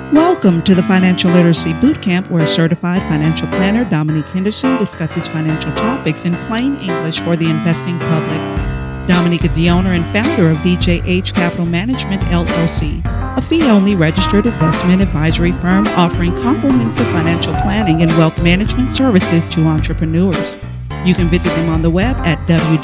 Welcome to the Financial Literacy Bootcamp, where certified financial planner Dominique Henderson discusses financial topics in plain English for the investing public. Dominique is the owner and founder of DJH Capital Management, LLC, a fee-only registered investment advisory firm offering comprehensive financial planning and wealth management services to entrepreneurs. You can visit them on the web at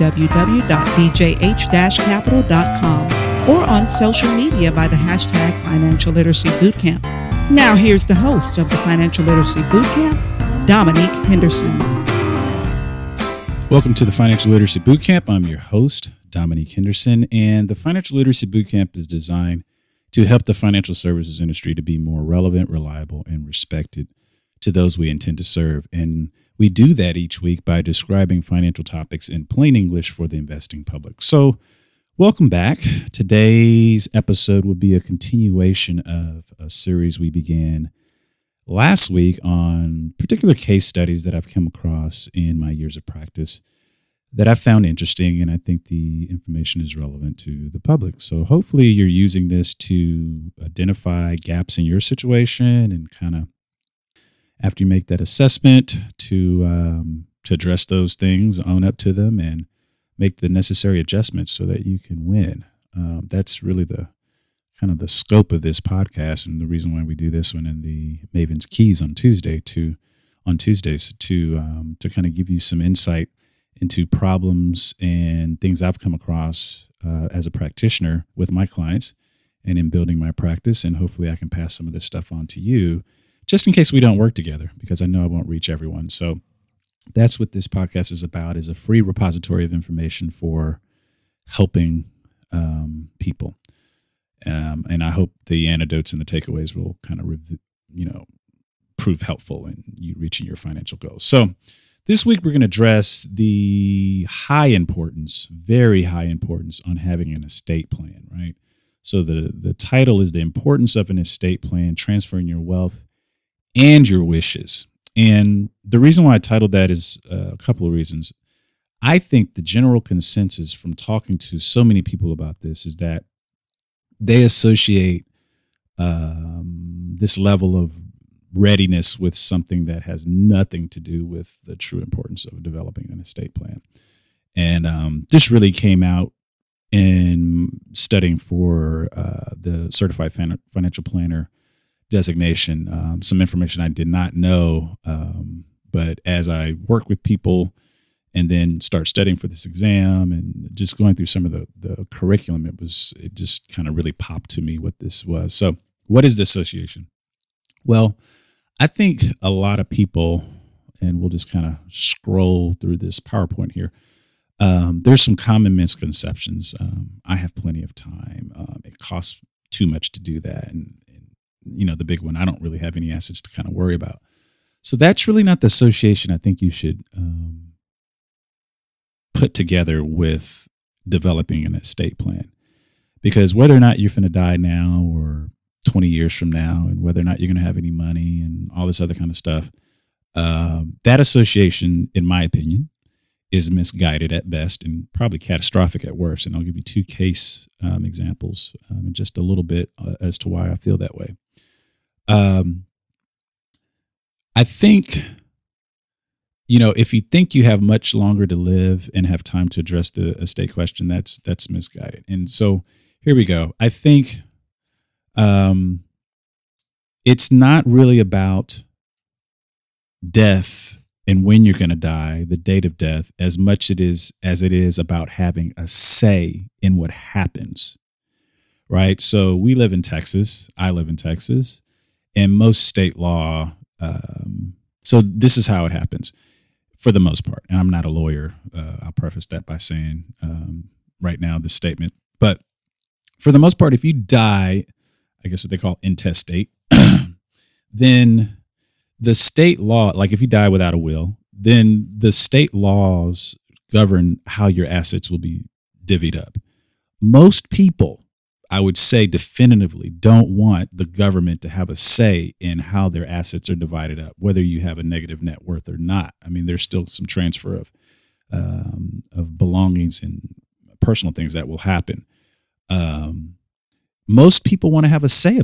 www.djh-capital.com or on social media by the hashtag Financial Literacy Bootcamp. Now here's the host of the Financial Literacy Bootcamp, Dominique Henderson. Welcome to the Financial Literacy Bootcamp. I'm your host, Dominique Henderson, and the Financial Literacy Bootcamp is designed to help the financial services industry to be more relevant, reliable, and respected to those we intend to serve. And we do that each week by describing financial topics in plain English for the investing public. So, welcome back. Today's episode will be a continuation of a series we began last week on particular case studies that I've come across in my years of practice that I found interesting, and I think the information is relevant to the public. So hopefully you're using this to identify gaps in your situation and kind of, after you make that assessment, to address those things, own up to them, and make the necessary adjustments so that you can win. That's really the kind of the scope of this podcast, and the reason why we do this one in the Maven's Keys on Tuesdays to kind of give you some insight into problems and things I've come across as a practitioner with my clients and in building my practice. And hopefully I can pass some of this stuff on to you, just in case we don't work together, because I know I won't reach everyone. So that's what this podcast is about, is a free repository of information for helping people. And I hope the anecdotes and the takeaways will kind of, prove helpful in you reaching your financial goals. So this week we're going to address the high importance, very high importance on having an estate plan, right? So the title is The Importance of an Estate Plan, Transferring Your Wealth and Your Wishes. And the reason why I titled that is a couple of reasons. I think the general consensus from talking to so many people about this is that they associate this level of readiness with something that has nothing to do with the true importance of developing an estate plan. And this really came out in studying for the Certified Financial Planner designation, some information I did not know, but as I work with people and then start studying for this exam and just going through some of the curriculum, it just kind of really popped to me what this was. So what is the association? Well, I think a lot of people, and we'll just kind of scroll through this PowerPoint here, there's some common misconceptions. I have plenty of time. It costs too much to do that. And the big one, I don't really have any assets to kind of worry about. So that's really not the association I think you should put together with developing an estate plan. Because whether or not you're going to die now or 20 years from now, and whether or not you're going to have any money and all this other kind of stuff, that association, in my opinion, is misguided at best and probably catastrophic at worst. And I'll give you two case examples in just a little bit as to why I feel that way. I think, if you think you have much longer to live and have time to address the estate question, that's misguided. And so here we go. I think it's not really about death and when you're going to die, the date of death, as much as it is about having a say in what happens, right? So we live in Texas. I live in Texas. And most state law, so this is how it happens for the most part. And I'm not a lawyer. I'll preface that by saying right now this statement. But for the most part, if you die, I guess what they call intestate, then the state law, like if you die without a will, then the state laws govern how your assets will be divvied up. Most people, I would say definitively, don't want the government to have a say in how their assets are divided up, whether you have a negative net worth or not. I mean, there's still some transfer of belongings and personal things that will happen. Most people want to have a say about that.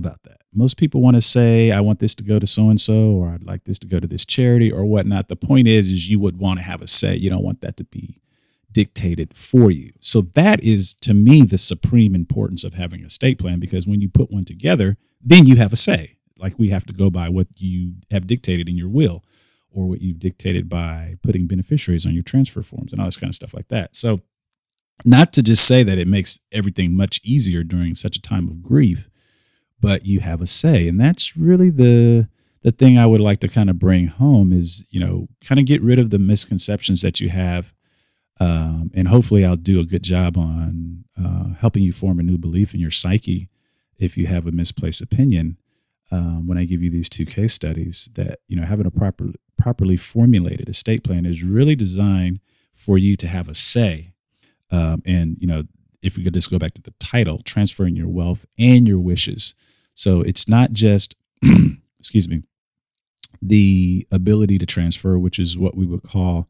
most people want to say, I want this to go to so-and-so, or I'd like this to go to this charity or whatnot. The point is you would want to have a say. You don't want that to be dictated for you. So that is, to me, the supreme importance of having a estate plan, because when you put one together, then you have a say. Like, we have to go by what you have dictated in your will, or what you've dictated by putting beneficiaries on your transfer forms and all this kind of stuff like that. So not to just say that it makes everything much easier during such a time of grief, but you have a say. And that's really the thing I would like to kind of bring home is, kind of get rid of the misconceptions that you have. And hopefully I'll do a good job on helping you form a new belief in your psyche if you have a misplaced opinion. When I give you these two case studies, that, having a properly formulated estate plan is really designed for you to have a say. And if we could just go back to the title, transferring your wealth and your wishes. So it's not just, excuse me, the ability to transfer, which is what we would call,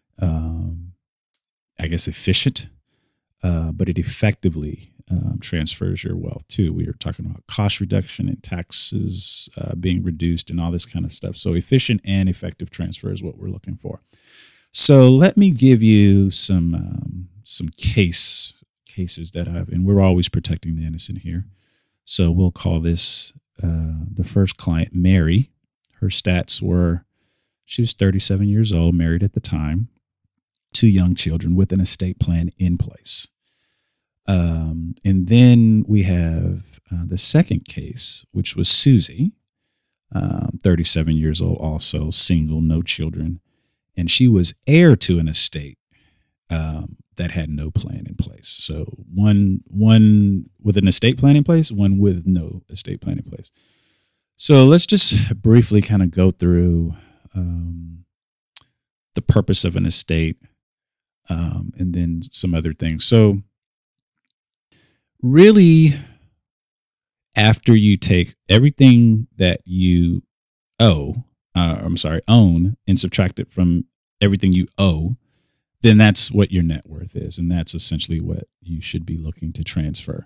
efficient, but it effectively transfers your wealth too. We are talking about cost reduction and taxes being reduced and all this kind of stuff. So efficient and effective transfer is what we're looking for. So let me give you some cases that and we're always protecting the innocent here. So we'll call this the first client, Mary. Her stats were, she was 37 years old, married at the time, 2 young children with an estate plan in place. And then we have the second case, which was Susie, 37 years old, also single, no children. And she was heir to an estate that had no plan in place. So one with an estate plan in place, one with no estate plan in place. So let's just briefly kind of go through the purpose of an estate and then some other things. So really, after you take everything that you own and subtract it from everything you owe, then that's what your net worth is. And that's essentially what you should be looking to transfer.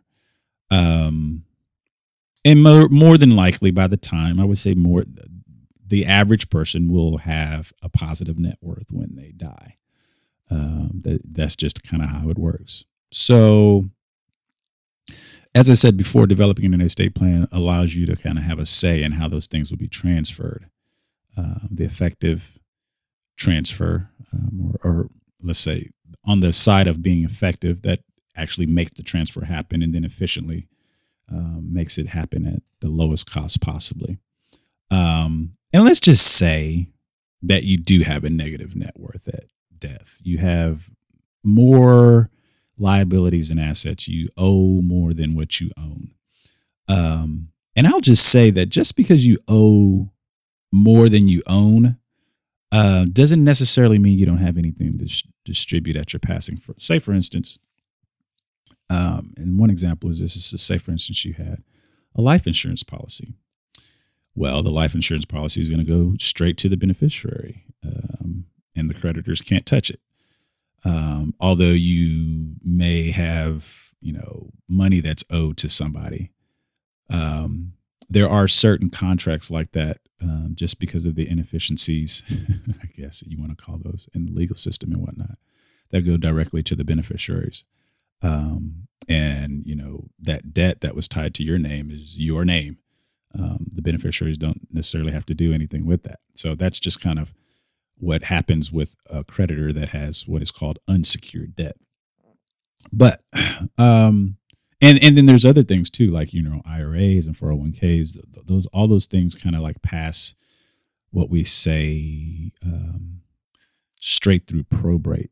And more than likely, by the time, I would say the average person will have a positive net worth when they die. That's just kind of how it works. So, as I said before, developing an estate plan allows you to kind of have a say in how those things will be transferred. The effective transfer, or let's say on the side of being effective, that actually makes the transfer happen, and then efficiently makes it happen at the lowest cost possibly. And let's just say that you do have a negative net worth at death. You have more liabilities and assets. You owe more than what you own. And I'll just say that just because you owe more than you own doesn't necessarily mean you don't have anything to distribute at your passing. Say, for instance, and one example is this: is to say, for instance, you had a life insurance policy. Well, the life insurance policy is going to go straight to the beneficiary, and the creditors can't touch it. Although you may have, money that's owed to somebody, there are certain contracts like that, just because of the inefficiencies, I guess you want to call those, in the legal system and whatnot, that go directly to the beneficiaries. And that debt that was tied to your name is your name. The beneficiaries don't necessarily have to do anything with that. So that's just kind of what happens with a creditor that has what is called unsecured debt. But and then there's other things too, like IRAs and 401ks. All those things kind of like pass what we say straight through probate.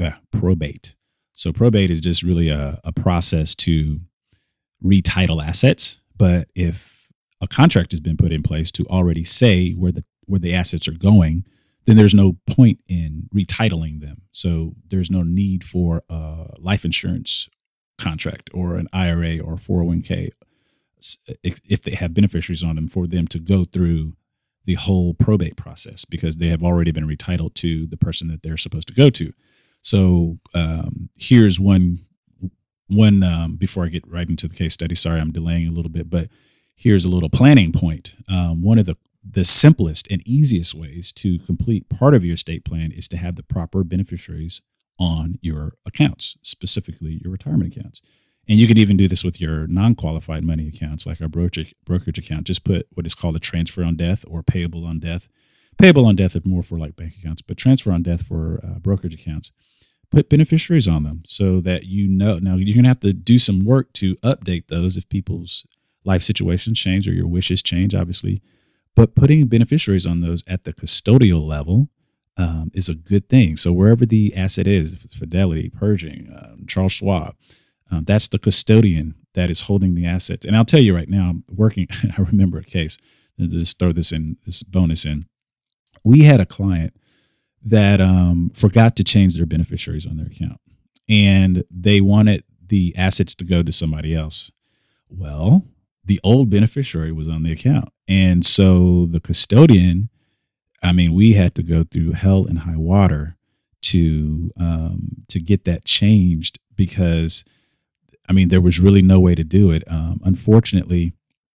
So probate is just really a process to retitle assets. But if a contract has been put in place to already say where the assets are going, then there's no point in retitling them. So there's no need for a life insurance contract or an IRA or 401k if they have beneficiaries on them, for them to go through the whole probate process, because they have already been retitled to the person that they're supposed to go to. So here's one before I get right into the case study. Sorry, I'm delaying a little bit, but here's a little planning point. One of the simplest and easiest ways to complete part of your estate plan is to have the proper beneficiaries on your accounts, specifically your retirement accounts. And you can even do this with your non-qualified money accounts, like our brokerage account. Just put what is called a transfer on death or payable on death. Payable on death is more for like bank accounts, but transfer on death for brokerage accounts. Put beneficiaries on them so that now you're going to have to do some work to update those if people's life situations change or your wishes change, obviously. But putting beneficiaries on those at the custodial level is a good thing. So wherever the asset is, Fidelity, Pershing, Charles Schwab, that's the custodian that is holding the assets. And I'll tell you right now, I remember a case, just throw this bonus in. We had a client that forgot to change their beneficiaries on their account, and they wanted the assets to go to somebody else. Well, the old beneficiary was on the account. And so the custodian, we had to go through hell and high water to get that changed because there was really no way to do it. Unfortunately,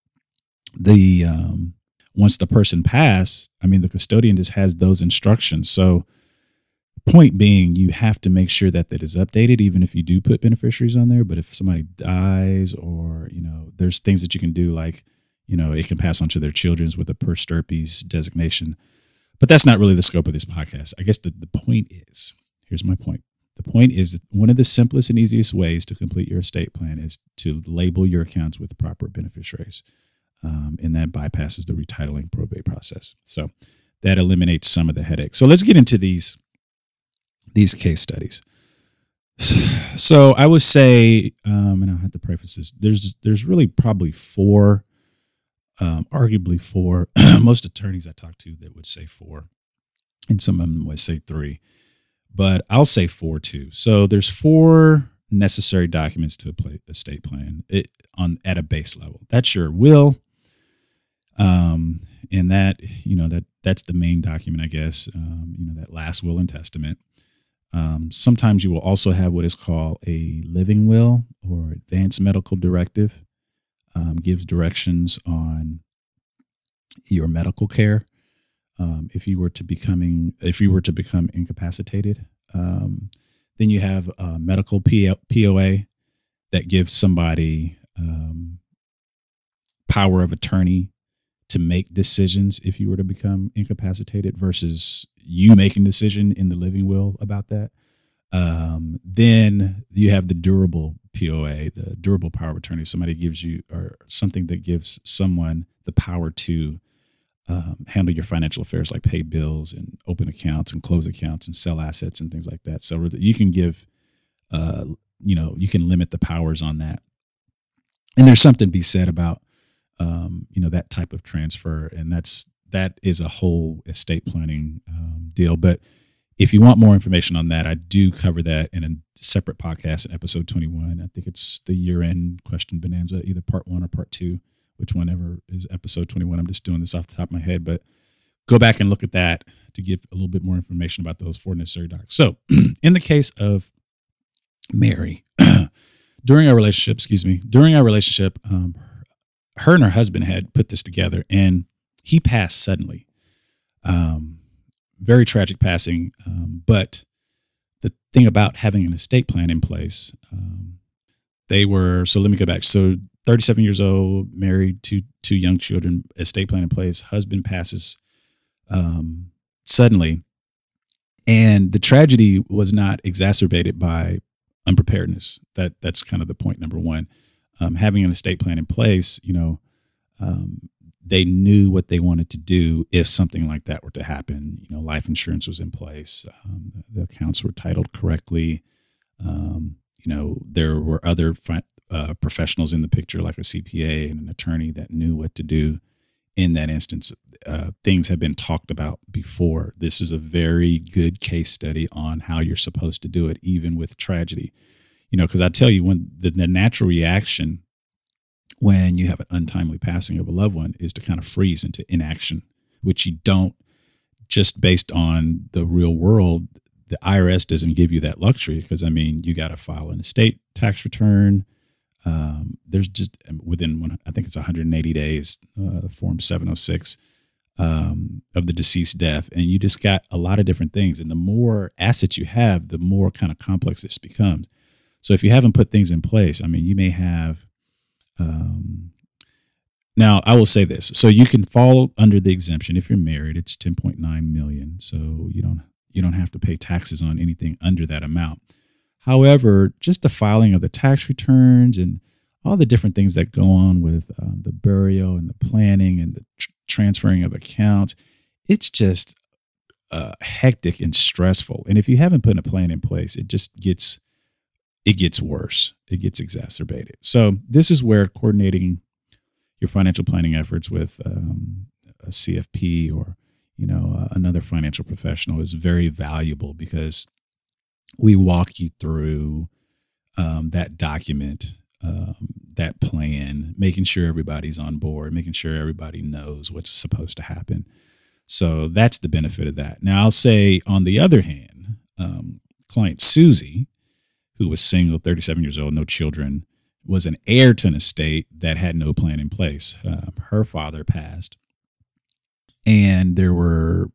once the person passed, the custodian just has those instructions. So point being, you have to make sure that is updated, even if you do put beneficiaries on there. But if somebody dies or, there's things that you can do, like, it can pass on to their children with a per stirpes designation. But that's not really the scope of this podcast. I guess the point is, here's my point. The point is that one of the simplest and easiest ways to complete your estate plan is to label your accounts with proper beneficiaries. And that bypasses the retitling probate process. So that eliminates some of the headache. So let's get into these case studies. So I would say, and I'll have to preface this, there's really probably four, arguably four, most attorneys I talk to that would say four, and some of them would say three, but I'll say four too. So there's four necessary documents to a estate plan at a base level. That's your will. And that's the main document, I guess, that last will and testament. Sometimes you will also have what is called a living will or advanced medical directive, gives directions on your medical care. If you were to become incapacitated, then you have a medical POA that gives somebody, power of attorney to make decisions if you were to become incapacitated versus you making a decision in the living will about that. Then you have the durable POA, the durable power of attorney. Somebody gives you, or something that gives someone the power to handle your financial affairs, like pay bills and open accounts and close accounts and sell assets and things like that. So you can give, you can limit the powers on that. And there's something to be said about, that type of transfer. And that is a whole estate planning deal. But if you want more information on that, I do cover that in a separate podcast in episode 21. I think it's the year-end question bonanza, either part 1 or part 2, which whenever is episode 21. I'm just doing this off the top of my head, but go back and look at that to get a little bit more information about those 4 necessary docs. So in the case of Mary, during our relationship, her and her husband had put this together, and he passed suddenly. Very tragic passing. But the thing about having an estate plan in place, so let me go back. So 37 years old, married, two young children, estate plan in place, husband passes suddenly. And the tragedy was not exacerbated by unpreparedness. That's kind of the point number one. Having an estate plan in place, they knew what they wanted to do if something like that were to happen. Life insurance was in place. The accounts were titled correctly. There were other professionals in the picture, like a CPA and an attorney that knew what to do in that instance. Things have been talked about before. This is a very good case study on how you're supposed to do it, even with tragedy. Because I tell you, when the natural reaction when you have an untimely passing of a loved one is to kind of freeze into inaction, which you don't, just based on the real world. The IRS doesn't give you that luxury because, you got to file an estate tax return. there's just within I think it's 180 days, Form 706 of the deceased death, and you just got a lot of different things. And the more assets you have, the more kind of complex this becomes. So if you haven't put things in place, I mean, you may have. Now, I will say this: so you can fall under the exemption if you're married. It's 10.9 million, so you don't have to pay taxes on anything under that amount. However, just the filing of the tax returns and all the different things that go on with the burial and the planning and the transferring of accounts, it's just hectic and stressful. And if you haven't put a plan in place, it gets worse. It gets exacerbated. So this is where coordinating your financial planning efforts with a CFP or another financial professional is very valuable, because we walk you through that document, that plan, making sure everybody's on board, making sure everybody knows what's supposed to happen. So that's the benefit of that. Now, I'll say, on the other hand, client Susie, who was single, 37 years old, no children, was an heir to an estate that had no plan in place. Her father passed, and there were,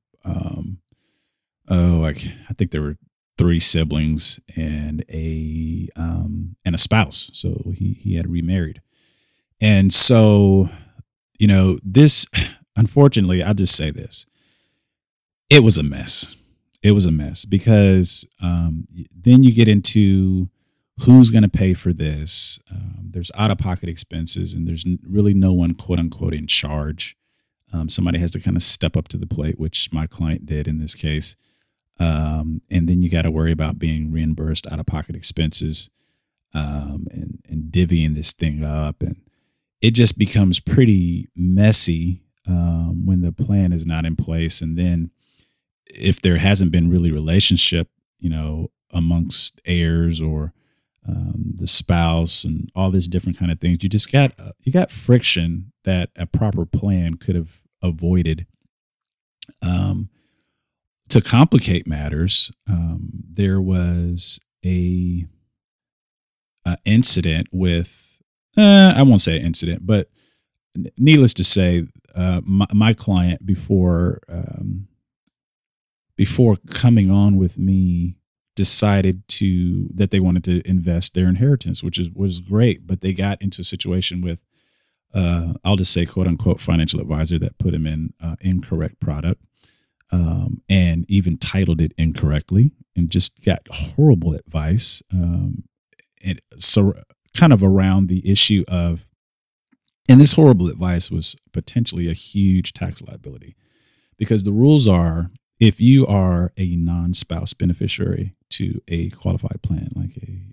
I think there were 3 siblings and a spouse. So he had remarried. And so, this, unfortunately, I'll just say this. It was a mess. It was a mess, because then you get into who's going to pay for this. There's out-of-pocket expenses, and there's really no one, quote unquote, in charge. Somebody has to kind of step up to the plate, which my client did in this case. And then you got to worry about being reimbursed out-of-pocket expenses, and divvying this thing up. And it just becomes pretty messy when the plan is not in place. And then if there hasn't been really relationship, amongst heirs or the spouse and all these different kind of things, you got friction that a proper plan could have avoided. To complicate matters, there was a incident with, I won't say incident, but needless to say, my client, before coming on with me, decided that they wanted to invest their inheritance, which was great, but they got into a situation with, I'll just say, quote unquote, financial advisor that put him in incorrect product. And even titled it incorrectly, and just got horrible advice. And so kind of around the issue of, and this horrible advice was potentially a huge tax liability, because the rules are, if you are a non-spouse beneficiary to a qualified plan, like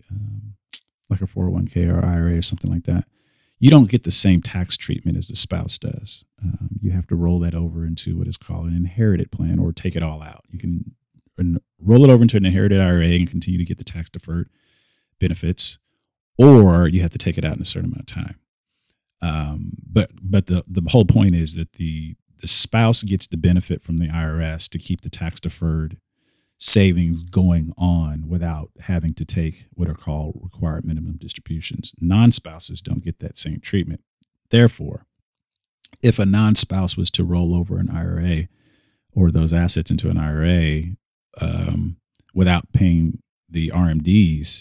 a 401k or IRA or something like that, you don't get the same tax treatment as the spouse does. You have to roll that over into what is called an inherited plan, or take it all out. You can roll it over into an inherited IRA and continue to get the tax deferred benefits, or you have to take it out in a certain amount of time. But the whole point is that the spouse gets the benefit from the IRS to keep the tax deferred savings going on without having to take what are called required minimum distributions. Non-spouses don't get that same treatment. Therefore, if a non-spouse was to roll over an IRA or those assets into an IRA without paying the RMDs,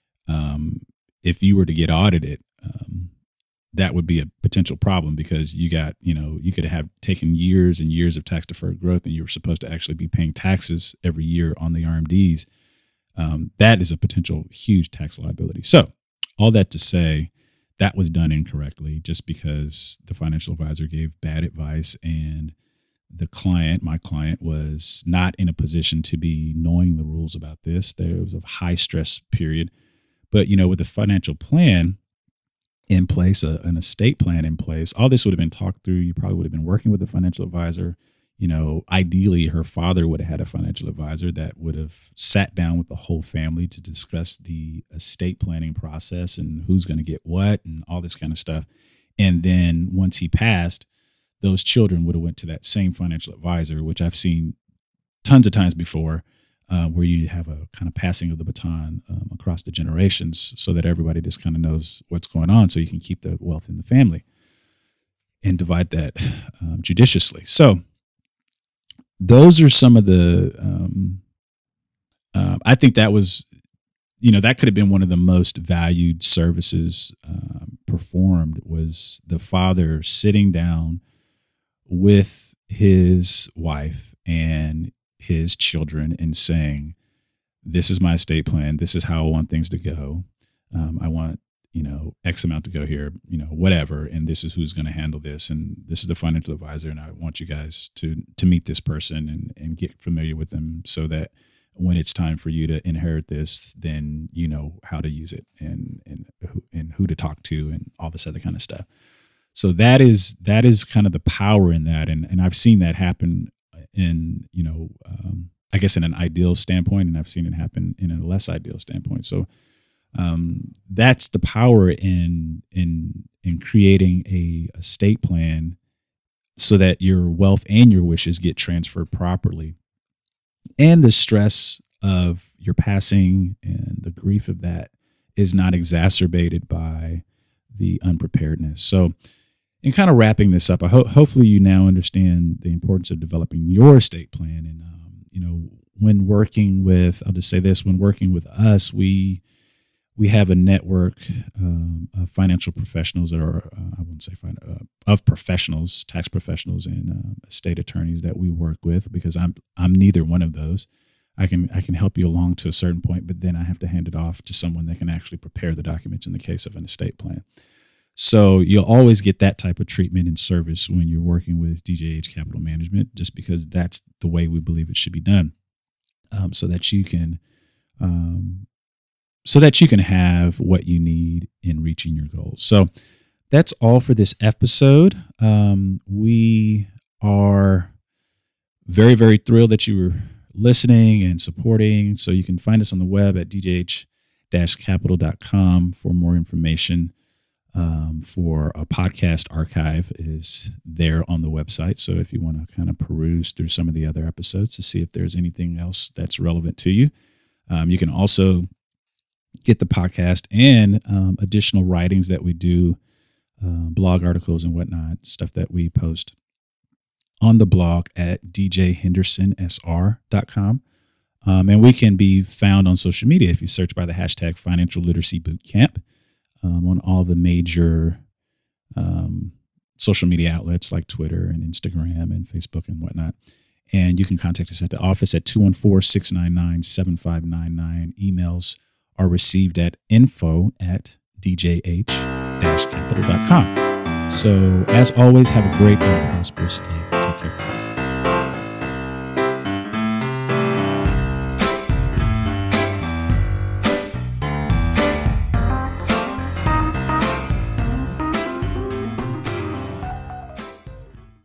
if you were to get audited, that would be a potential problem, because you could have taken years and years of tax deferred growth, and you were supposed to actually be paying taxes every year on the RMDs. That is a potential huge tax liability. So all that to say, that was done incorrectly, just because the financial advisor gave bad advice, and my client was not in a position to be knowing the rules about this. There was a high stress period, but with the financial plan in place, an estate plan in place, all this would have been talked through. You probably would have been working with a financial advisor. Ideally, her father would have had a financial advisor that would have sat down with the whole family to discuss the estate planning process and who's going to get what and all this kind of stuff. And then once he passed, those children would have went to that same financial advisor, which I've seen tons of times before, where you have a kind of passing of the baton across the generations so that everybody just kind of knows what's going on so you can keep the wealth in the family and divide that judiciously. So those are some of the, I think that was, that could have been one of the most valued services performed, was the father sitting down with his wife and his children and saying, this is my estate plan. This is how I want things to go. I want, X amount to go here, whatever. And this is who's going to handle this. And this is the financial advisor. And I want you guys to meet this person and get familiar with them so that when it's time for you to inherit this, then you know how to use it and who to talk to and all this other kind of stuff. So that is kind of the power in that. And I've seen that happen in, I guess in an ideal standpoint, and I've seen it happen in a less ideal standpoint. So that's the power in creating a estate plan so that your wealth and your wishes get transferred properly. And the stress of your passing and the grief of that is not exacerbated by the unpreparedness. So in kind of wrapping this up, hopefully you now understand the importance of developing your estate plan. And, when working with, I'll just say this, when working with us, we have a network of financial professionals that are, I wouldn't say of professionals, tax professionals and estate attorneys that we work with, because I'm neither one of those. I can help you along to a certain point, but then I have to hand it off to someone that can actually prepare the documents in the case of an estate plan. So you'll always get that type of treatment and service when you're working with DJH Capital Management, just because that's the way we believe it should be done, so that you can have what you need in reaching your goals. So that's all for this episode. We are very, very thrilled that you were listening and supporting. So you can find us on the web at djh-capital.com for more information. For a podcast archive is there on the website. So if you want to kind of peruse through some of the other episodes to see if there's anything else that's relevant to you, you can also get the podcast and additional writings that we do, blog articles and whatnot, stuff that we post on the blog at djhendersonsr.com. And we can be found on social media if you search by the hashtag Financial Literacy Bootcamp. On all the major social media outlets like Twitter and Instagram and Facebook and whatnot. And you can contact us at the office at 214-699-7599. Emails are received at info@djh-capital.com. So as always, have a great and prosperous day. Take care.